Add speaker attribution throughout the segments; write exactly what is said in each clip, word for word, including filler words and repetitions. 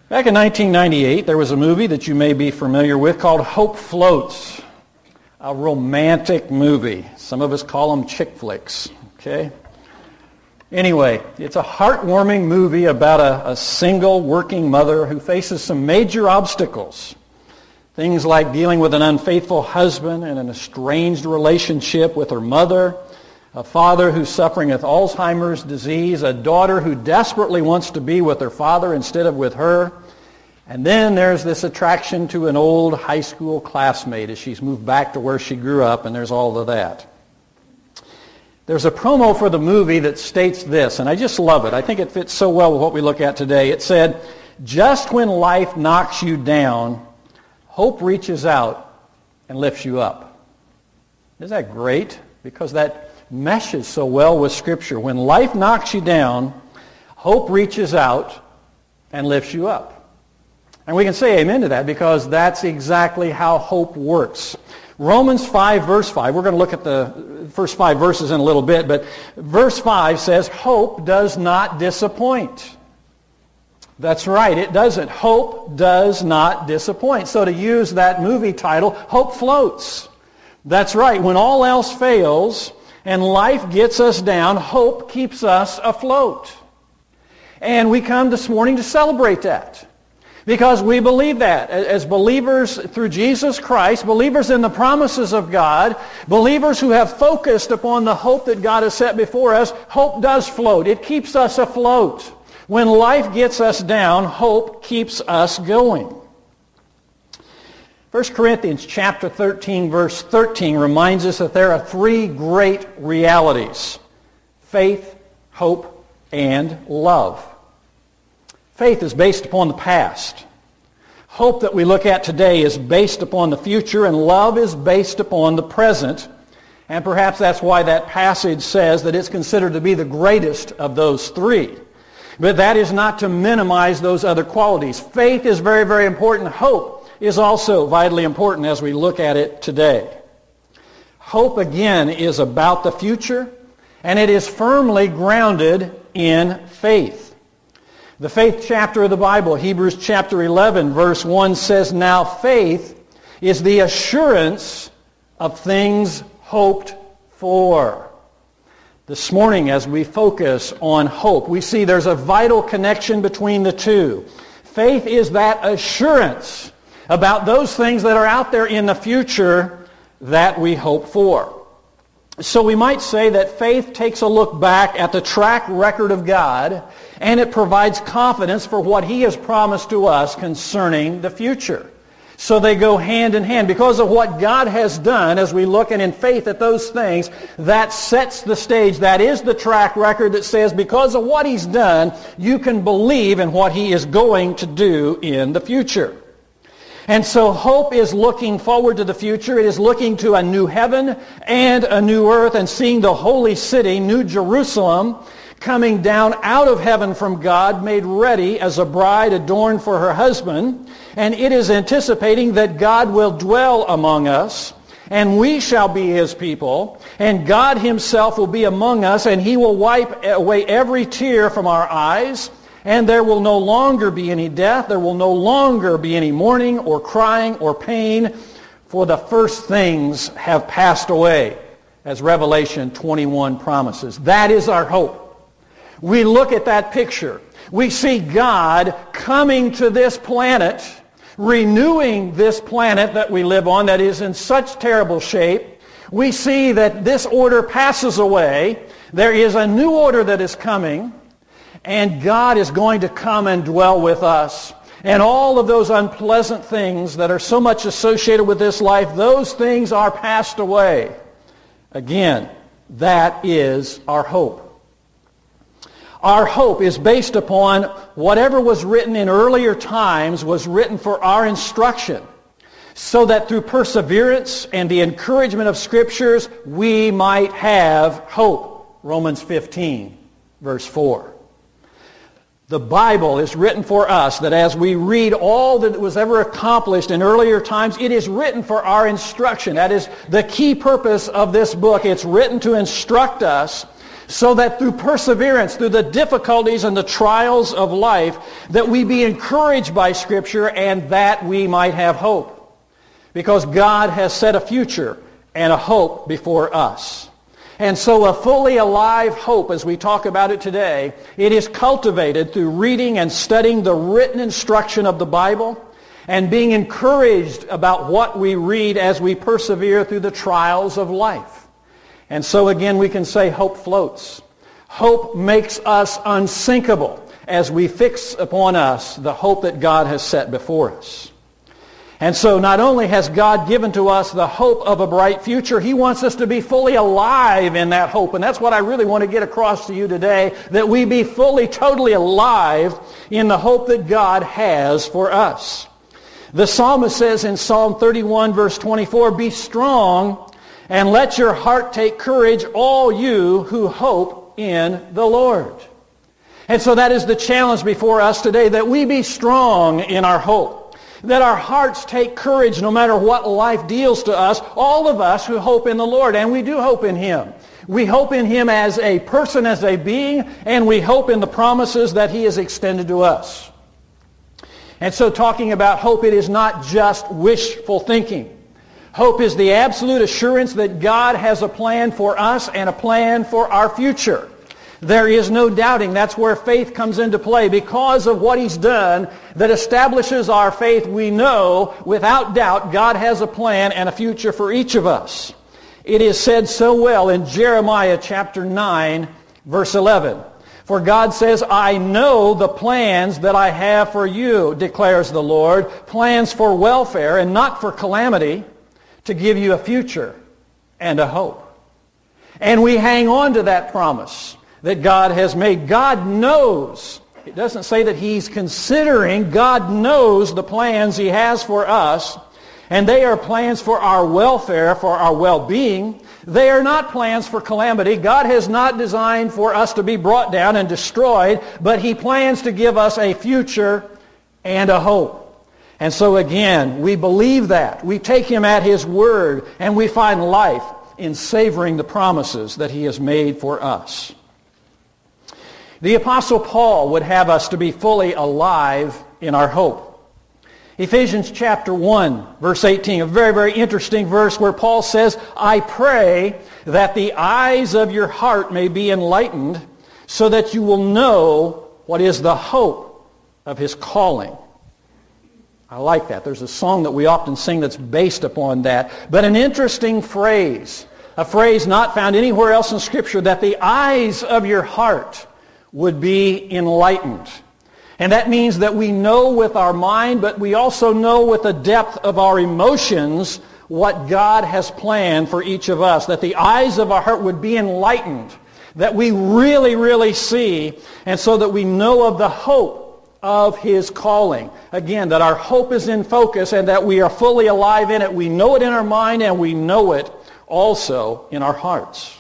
Speaker 1: Back in nineteen ninety-eight, there was a movie that you may be familiar with called Hope Floats, a romantic movie. Some of us call them chick flicks, okay? Anyway, it's a heartwarming movie about a, a single working mother who faces some major obstacles. Things like dealing with an unfaithful husband and an estranged relationship with her mother, a father who's suffering with Alzheimer's disease, a daughter who desperately wants to be with her father instead of with her. And then there's this attraction to an old high school classmate as she's moved back to where she grew up, and there's all of that. There's a promo for the movie that states this, and I just love it. I think it fits so well with what we look at today. It said, "Just when life knocks you down, hope reaches out and lifts you up." Isn't that great? Because that meshes so well with Scripture. When life knocks you down, hope reaches out and lifts you up. And we can say amen to that because that's exactly how hope works. Romans five, verse five, we're going to look at the first five verses in a little bit, but verse five says, hope does not disappoint. That's right, it doesn't. Hope does not disappoint. So to use that movie title, hope floats. That's right, when all else fails and life gets us down, hope keeps us afloat. And we come this morning to celebrate that. Because we believe that. As believers through Jesus Christ, believers in the promises of God, believers who have focused upon the hope that God has set before us, hope does float. It keeps us afloat. When life gets us down, hope keeps us going. First Corinthians chapter thirteen, verse thirteen reminds us that there are three great realities: faith, hope, and love. Faith is based upon the past. Hope that we look at today is based upon the future, and love is based upon the present. And perhaps that's why that passage says that it's considered to be the greatest of those three. But that is not to minimize those other qualities. Faith is very, very important. Hope is also vitally important as we look at it today. Hope, again, is about the future, and it is firmly grounded in faith. The faith chapter of the Bible, Hebrews chapter eleven, verse one says, "Now faith is the assurance of things hoped for." This morning, as we focus on hope, we see there's a vital connection between the two. Faith is that assurance about those things that are out there in the future that we hope for. So we might say that faith takes a look back at the track record of God, and it provides confidence for what He has promised to us concerning the future. So they go hand in hand. Because of what God has done, as we look and in faith at those things, that sets the stage. That is the track record that says because of what He's done, you can believe in what He is going to do in the future. And so hope is looking forward to the future. It is looking to a new heaven and a new earth and seeing the holy city, New Jerusalem, coming down out of heaven from God, made ready as a bride adorned for her husband. And it is anticipating that God will dwell among us, and we shall be His people, and God Himself will be among us, and He will wipe away every tear from our eyes. And there will no longer be any death. There will no longer be any mourning or crying or pain, for the first things have passed away, as Revelation twenty-one promises. That is our hope. We look at that picture. We see God coming to this planet, renewing this planet that we live on that is in such terrible shape. We see that this order passes away. There is a new order that is coming. And God is going to come and dwell with us. And all of those unpleasant things that are so much associated with this life, those things are passed away. Again, that is our hope. Our hope is based upon whatever was written in earlier times was written for our instruction, so that through perseverance and the encouragement of Scriptures, we might have hope. Romans fifteen, verse four. The Bible is written for us, that as we read all that was ever accomplished in earlier times, it is written for our instruction. That is the key purpose of this book. It's written to instruct us so that through perseverance, through the difficulties and the trials of life, that we be encouraged by Scripture and that we might have hope. Because God has set a future and a hope before us. And so a fully alive hope, as we talk about it today, it is cultivated through reading and studying the written instruction of the Bible and being encouraged about what we read as we persevere through the trials of life. And so again we can say hope floats. Hope makes us unsinkable as we fix upon us the hope that God has set before us. And so not only has God given to us the hope of a bright future, He wants us to be fully alive in that hope. And that's what I really want to get across to you today, that we be fully, totally alive in the hope that God has for us. The psalmist says in Psalm thirty-one, verse twenty-four, "Be strong and let your heart take courage, all you who hope in the Lord." And so that is the challenge before us today, that we be strong in our hope. That our hearts take courage no matter what life deals to us, all of us who hope in the Lord, and we do hope in Him. We hope in Him as a person, as a being, and we hope in the promises that He has extended to us. And so talking about hope, it is not just wishful thinking. Hope is the absolute assurance that God has a plan for us and a plan for our future. There is no doubting. That's where faith comes into play. Because of what He's done that establishes our faith, we know without doubt God has a plan and a future for each of us. It is said so well in Jeremiah chapter nine, verse eleven. For God says, "I know the plans that I have for you, declares the Lord, plans for welfare and not for calamity, to give you a future and a hope." And we hang on to that promise that God has made. God knows. It doesn't say that He's considering. God knows the plans He has for us. And they are plans for our welfare, for our well-being. They are not plans for calamity. God has not designed for us to be brought down and destroyed, but He plans to give us a future and a hope. And so again, we believe that. We take Him at His word, and we find life in savoring the promises that He has made for us. The Apostle Paul would have us to be fully alive in our hope. Ephesians chapter one, verse eighteen, a very, very interesting verse where Paul says, "I pray that the eyes of your heart may be enlightened, so that you will know what is the hope of His calling." I like that. There's a song that we often sing that's based upon that. But an interesting phrase, a phrase not found anywhere else in Scripture, that the eyes of your heart would be enlightened. And that means that we know with our mind, but we also know with the depth of our emotions what God has planned for each of us. That the eyes of our heart would be enlightened. That we really, really see, and so that we know of the hope of His calling. Again, that our hope is in focus and that we are fully alive in it. We know it in our mind and we know it also in our hearts.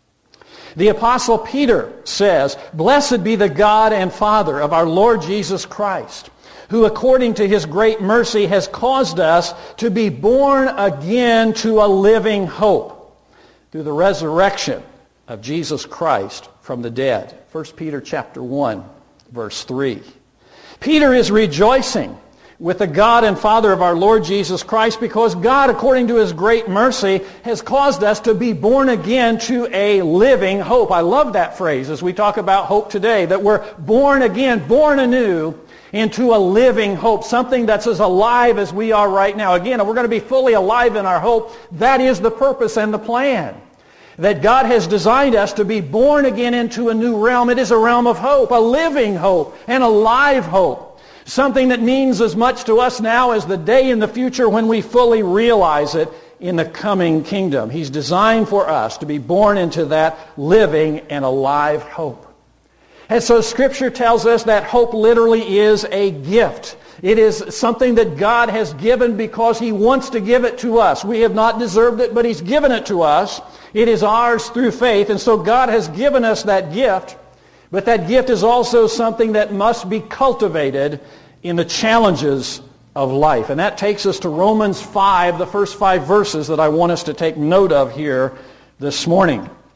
Speaker 1: The Apostle Peter says, "Blessed be the God and Father of our Lord Jesus Christ, who according to His great mercy has caused us to be born again to a living hope through the resurrection of Jesus Christ from the dead." First Peter chapter one, verse three. Peter is rejoicing with the God and Father of our Lord Jesus Christ, because God, according to His great mercy, has caused us to be born again to a living hope. I love that phrase as we talk about hope today, that we're born again, born anew into a living hope, something that's as alive as we are right now. Again, if we're going to be fully alive in our hope, that is the purpose and the plan. That God has designed us to be born again into a new realm. It is a realm of hope, a living hope, and a live hope. Something that means as much to us now as the day in the future when we fully realize it in the coming kingdom. He's designed for us to be born into that living and alive hope. And so Scripture tells us that hope literally is a gift. It is something that God has given because He wants to give it to us. We have not deserved it, but He's given it to us. It is ours through faith, and so God has given us that gift. But that gift is also something that must be cultivated in the challenges of life. And that takes us to Romans five, the first five verses that I want us to take note of here this morning.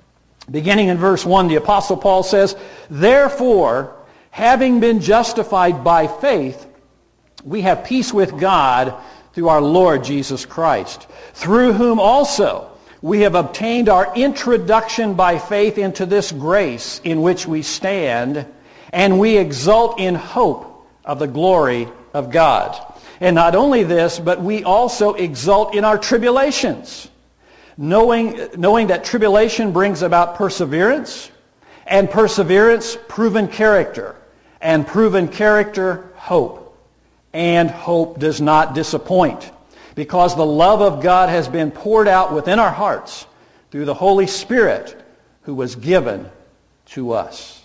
Speaker 1: Beginning in verse one, the Apostle Paul says, "Therefore, having been justified by faith, we have peace with God through our Lord Jesus Christ, through whom also we have obtained our introduction by faith into this grace in which we stand, and we exult in hope of the glory of God. And not only this, but we also exult in our tribulations, knowing, knowing that tribulation brings about perseverance, and perseverance, proven character, and proven character, hope. And hope does not disappoint, because the love of God has been poured out within our hearts through the Holy Spirit who was given to us."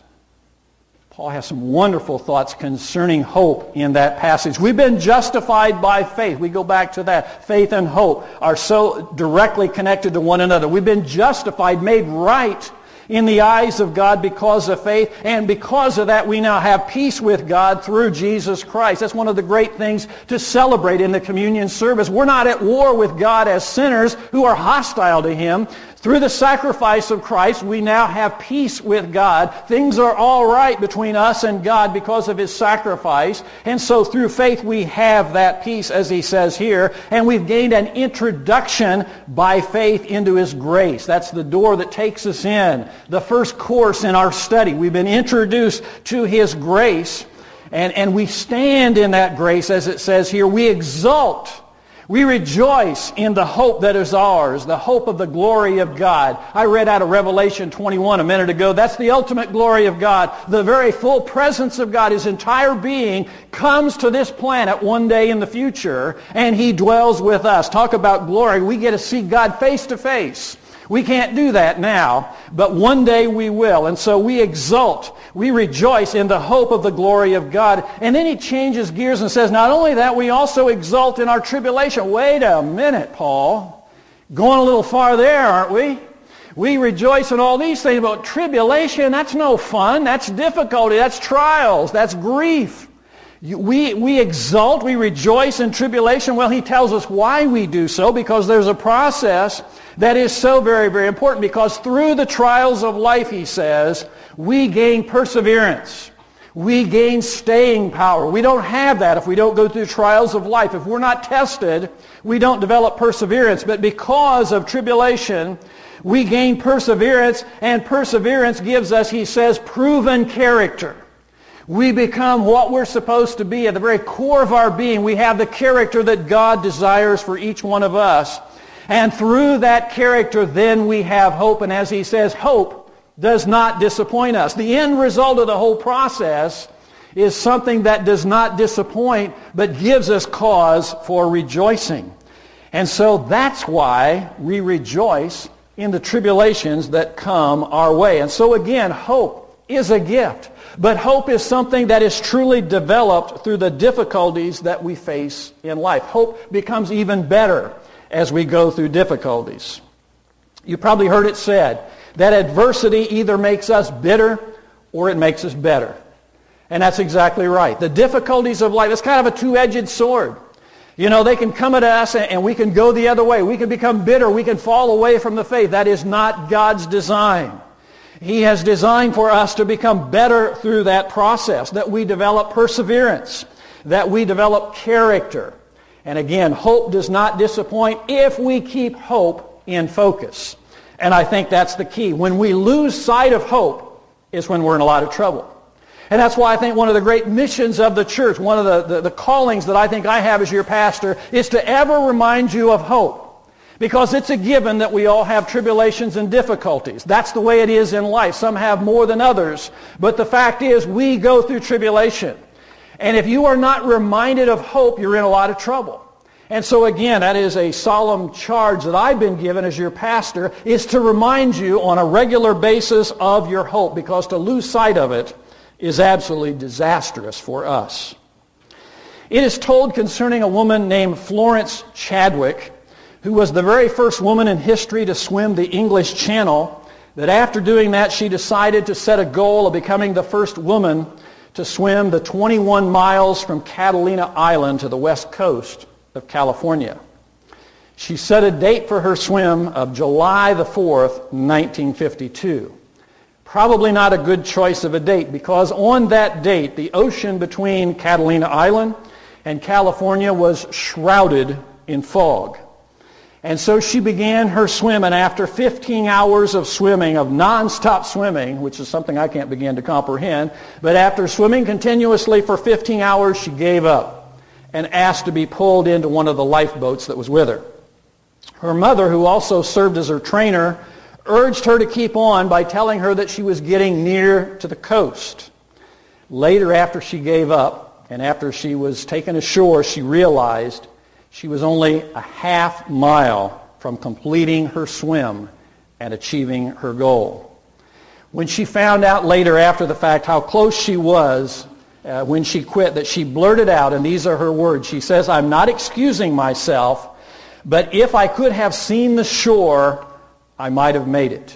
Speaker 1: Paul has some wonderful thoughts concerning hope in that passage. We've been justified by faith. We go back to that. Faith and hope are so directly connected to one another. We've been justified, made right in the eyes of God because of faith, and because of that we now have peace with God through Jesus Christ. That's one of the great things to celebrate in the communion service. We're not at war with God as sinners who are hostile to Him. Through the sacrifice of Christ, we now have peace with God. Things are all right between us and God because of His sacrifice. And so through faith we have that peace, as he says here. And we've gained an introduction by faith into His grace. That's the door that takes us in. The first course in our study. We've been introduced to His grace. And, and we stand in that grace, as it says here. We exult. We rejoice in the hope that is ours, the hope of the glory of God. I read out of Revelation twenty-one a minute ago. That's the ultimate glory of God. The very full presence of God, His entire being, comes to this planet one day in the future, and He dwells with us. Talk about glory. We get to see God face to face. We can't do that now, but one day we will. And so we exult. We rejoice in the hope of the glory of God. And then he changes gears and says, not only that, we also exult in our tribulation. Wait a minute, Paul. Going a little far there, aren't we? We rejoice in all these things, but tribulation, that's no fun. That's difficulty. That's trials. That's grief. We, we exult, we rejoice in tribulation. Well, he tells us why we do so, because there's a process that is so very, very important, because through the trials of life, he says, we gain perseverance. We gain staying power. We don't have that if we don't go through trials of life. If we're not tested, we don't develop perseverance. But because of tribulation, we gain perseverance, and perseverance gives us, he says, proven character. We become what we're supposed to be. At the very core of our being, we have the character that God desires for each one of us. And through that character, then we have hope. And as he says, hope does not disappoint us. The end result of the whole process is something that does not disappoint, but gives us cause for rejoicing. And so that's why we rejoice in the tribulations that come our way. And so again, hope is a gift. But hope is something that is truly developed through the difficulties that we face in life. Hope becomes even better as we go through difficulties. You probably heard it said that adversity either makes us bitter or it makes us better. And that's exactly right. The difficulties of life, it's kind of a two-edged sword. You know, they can come at us and we can go the other way. We can become bitter. We can fall away from the faith. That is not God's design. He has designed for us to become better through that process, that we develop perseverance, that we develop character. And again, hope does not disappoint if we keep hope in focus. And I think that's the key. When we lose sight of hope is when we're in a lot of trouble. And that's why I think one of the great missions of the church, one of the, the, the callings that I think I have as your pastor, is to ever remind you of hope. Because it's a given that we all have tribulations and difficulties. That's the way it is in life. Some have more than others. But the fact is, we go through tribulation. And if you are not reminded of hope, you're in a lot of trouble. And so again, that is a solemn charge that I've been given as your pastor, is to remind you on a regular basis of your hope. Because to lose sight of it is absolutely disastrous for us. It is told concerning a woman named Florence Chadwick, who was the very first woman in history to swim the English Channel, that after doing that she decided to set a goal of becoming the first woman to swim the twenty-one miles from Catalina Island to the west coast of California. She set a date for her swim of July the fourth, nineteen fifty-two. Probably not a good choice of a date, because on that date, the ocean between Catalina Island and California was shrouded in fog. And so she began her swim, and after fifteen hours of swimming, of nonstop swimming, which is something I can't begin to comprehend, but after swimming continuously for fifteen hours, she gave up and asked to be pulled into one of the lifeboats that was with her. Her mother, who also served as her trainer, urged her to keep on by telling her that she was getting near to the coast. Later, after she gave up, and after she was taken ashore, she realized she was only a half mile from completing her swim and achieving her goal. When she found out later after the fact how close she was uh, when she quit, that she blurted out, and these are her words, she says, "I'm not excusing myself, but if I could have seen the shore, I might have made it."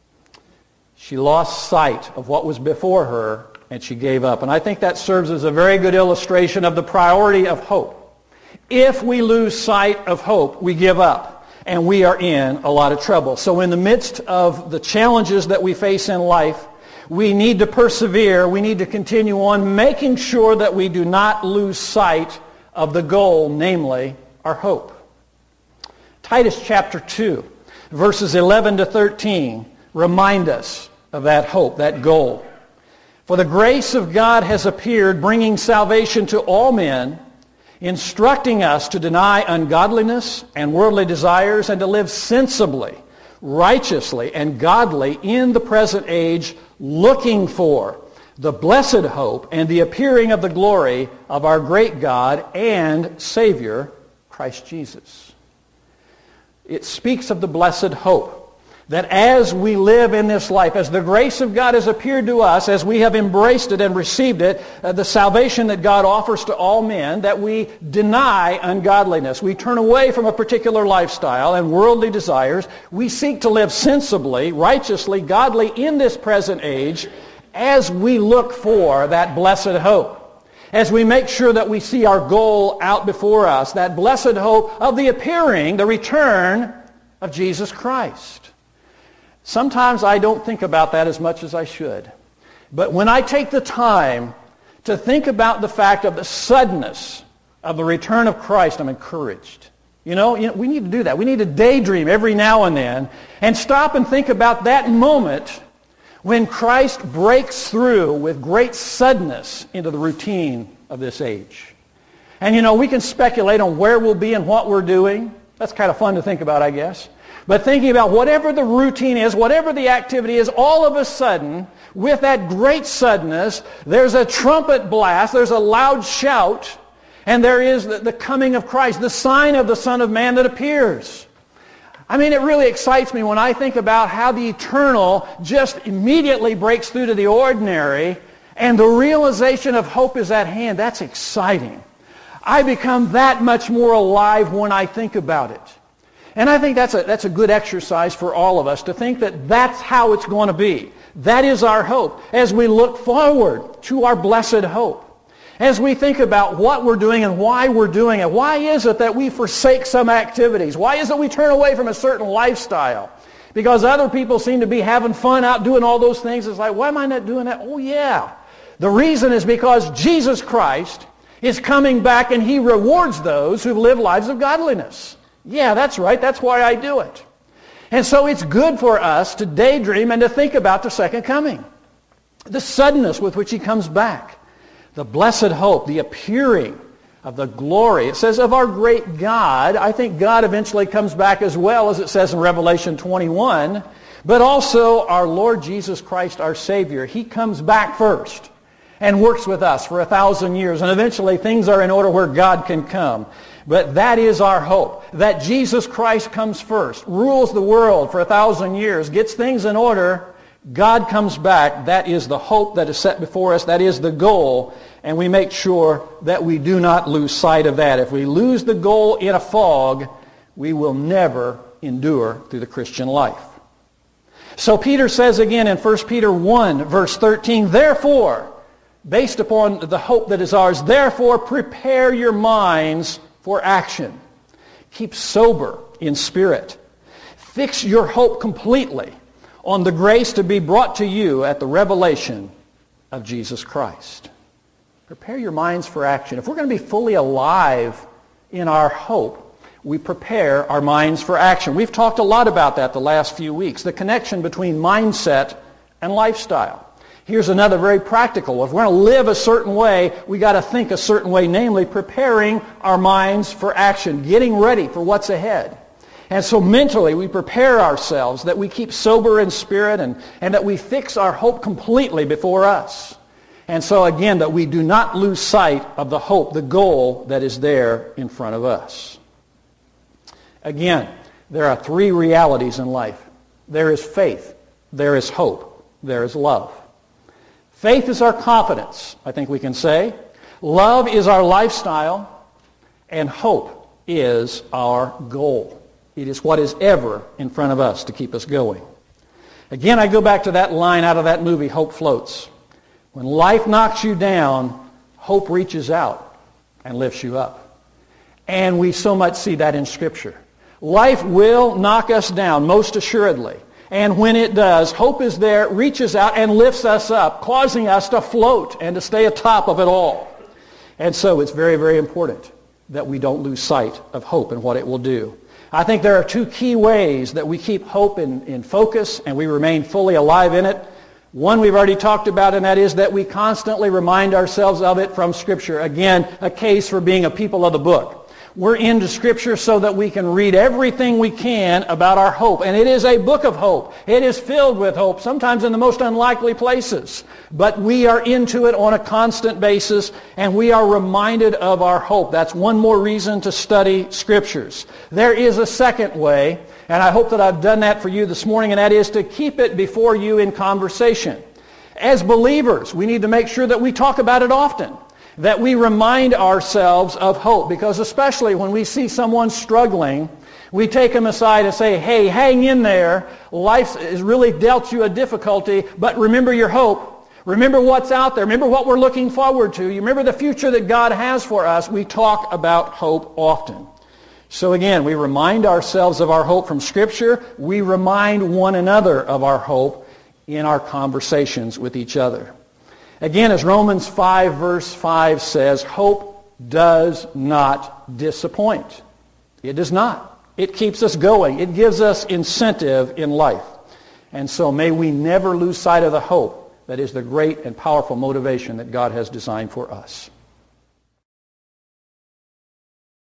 Speaker 1: She lost sight of what was before her, and she gave up. And I think that serves as a very good illustration of the priority of hope. If we lose sight of hope, we give up, and we are in a lot of trouble. So in the midst of the challenges that we face in life, we need to persevere. We need to continue on making sure that we do not lose sight of the goal, namely our hope. Titus chapter two, verses eleven to thirteen, remind us of that hope, that goal. "For the grace of God has appeared, bringing salvation to all men, instructing us to deny ungodliness and worldly desires and to live sensibly, righteously, and godly in the present age, looking for the blessed hope and the appearing of the glory of our great God and Savior, Christ Jesus." It speaks of the blessed hope, that as we live in this life, as the grace of God has appeared to us, as we have embraced it and received it, uh, the salvation that God offers to all men, that we deny ungodliness. We turn away from a particular lifestyle and worldly desires. We seek to live sensibly, righteously, godly in this present age as we look for that blessed hope. As we make sure that we see our goal out before us, that blessed hope of the appearing, the return of Jesus Christ. Sometimes I don't think about that as much as I should. But when I take the time to think about the fact of the suddenness of the return of Christ, I'm encouraged. You know, you know, we need to do that. We need to daydream every now and then and stop and think about that moment when Christ breaks through with great suddenness into the routine of this age. And you know, we can speculate on where we'll be and what we're doing. That's kind of fun to think about, I guess. But thinking about whatever the routine is, whatever the activity is, all of a sudden, with that great suddenness, there's a trumpet blast, there's a loud shout, and there is the, the coming of Christ, the sign of the Son of Man that appears. I mean, it really excites me when I think about how the eternal just immediately breaks through to the ordinary, and the realization of hope is at hand. That's exciting. I become that much more alive when I think about it. And I think that's a, that's a good exercise for all of us, to think that that's how it's going to be. That is our hope as we look forward to our blessed hope. As we think about what we're doing and why we're doing it. Why is it that we forsake some activities? Why is it we turn away from a certain lifestyle? Because other people seem to be having fun out doing all those things. It's like, why am I not doing that? Oh, yeah. The reason is because Jesus Christ is coming back and He rewards those who live lives of godliness. Yeah, that's right. That's why I do it. And so it's good for us to daydream and to think about the second coming. The suddenness with which He comes back. The blessed hope, the appearing of the glory. It says of our great God. I think God eventually comes back as well, as it says in Revelation twenty-one. But also our Lord Jesus Christ, our Savior. He comes back first and works with us for a thousand years. And eventually things are in order where God can come. But that is our hope, that Jesus Christ comes first, rules the world for a thousand years, gets things in order, God comes back. That is the hope that is set before us. That is the goal, and we make sure that we do not lose sight of that. If we lose the goal in a fog, we will never endure through the Christian life. So Peter says again in First Peter one, verse thirteen, therefore, based upon the hope that is ours, therefore prepare your minds for action. Keep sober in spirit. Fix your hope completely on the grace to be brought to you at the revelation of Jesus Christ. Prepare your minds for action. If we're going to be fully alive in our hope, we prepare our minds for action. We've talked a lot about that the last few weeks, the connection between mindset and lifestyle. Here's another very practical. If we're going to live a certain way, we got to think a certain way, namely preparing our minds for action, getting ready for what's ahead. And so mentally we prepare ourselves that we keep sober in spirit and, and that we fix our hope completely before us. And so again, that we do not lose sight of the hope, the goal that is there in front of us. Again, there are three realities in life. There is faith, there is hope, there is love. Faith is our confidence, I think we can say. Love is our lifestyle, and hope is our goal. It is what is ever in front of us to keep us going. Again, I go back to that line out of that movie, Hope Floats. When life knocks you down, hope reaches out and lifts you up. And we so much see that in Scripture. Life will knock us down, most assuredly. And when it does, hope is there, reaches out, and lifts us up, causing us to float and to stay atop of it all. And so it's very, very important that we don't lose sight of hope and what it will do. I think there are two key ways that we keep hope in, in focus and we remain fully alive in it. One we've already talked about, and that is that we constantly remind ourselves of it from Scripture. Again, a case for being a people of the book. We're into Scripture so that we can read everything we can about our hope. And it is a book of hope. It is filled with hope, sometimes in the most unlikely places. But we are into it on a constant basis, and we are reminded of our hope. That's one more reason to study Scriptures. There is a second way, and I hope that I've done that for you this morning, and that is to keep it before you in conversation. As believers, we need to make sure that we talk about it often. That we remind ourselves of hope, because especially when we see someone struggling, we take them aside and say, hey, hang in there. Life has really dealt you a difficulty, but remember your hope. Remember what's out there. Remember what we're looking forward to. You remember the future that God has for us. We talk about hope often. So again, we remind ourselves of our hope from Scripture. We remind one another of our hope in our conversations with each other. Again, as Romans five verse five says, hope does not disappoint. It does not. It keeps us going. It gives us incentive in life. And so may we never lose sight of the hope that is the great and powerful motivation that God has designed for us.